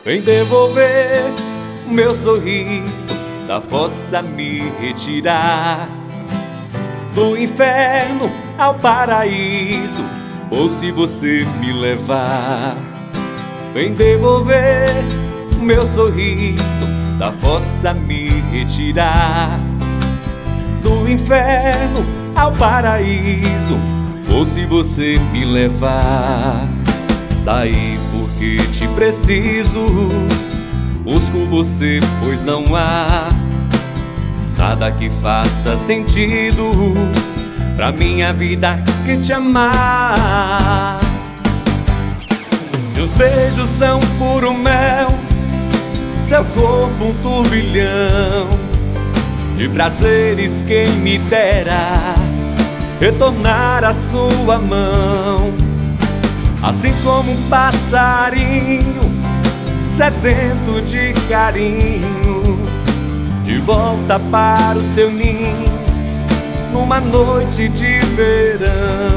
Vem devolver o meu sorriso, da fossa me retirar, do inferno ao paraíso, ou se você me levar. Vem devolver o meu sorriso, da fossa me retirar, do inferno ao paraíso, ou se você me levar. Daí porque te preciso, busco você, pois não há nada que faça sentido pra minha vida que te amar. Seus beijos são puro mel, seu corpo um turbilhão de prazeres, quem me dera retornar a sua mão. Assim como um passarinho sedento de carinho, de volta para o seu ninho numa noite de verão.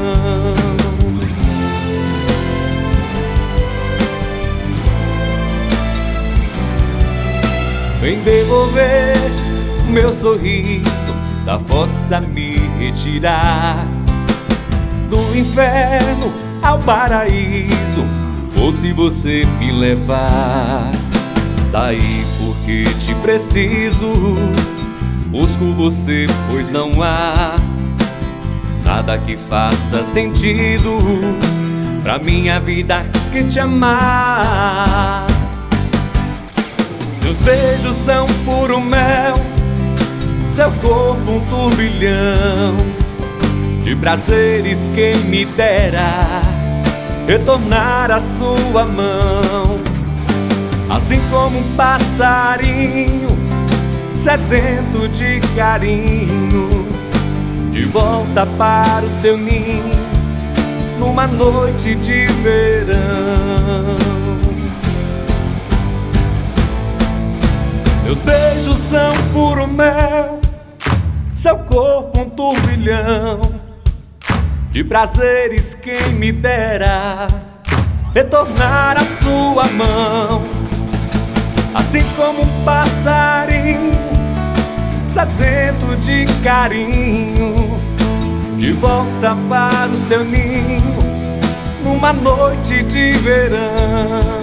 Vem devolver o meu sorriso, da fossa me retirar, do inferno ao paraíso, ou se você me levar. Daí porque te preciso, busco você, pois não há nada que faça sentido pra minha vida que te amar. Seus beijos são puro mel, seu corpo um turbilhão de prazeres, quem me dera retornar a sua mão. Assim como um passarinho sedento de carinho, de volta para o seu ninho numa noite de verão. Seus beijos são puro mel, seu corpo um turbilhão de prazeres, quem me dera retornar a sua mão. Assim como um passarinho sedento de carinho, de volta para o seu ninho numa noite de verão.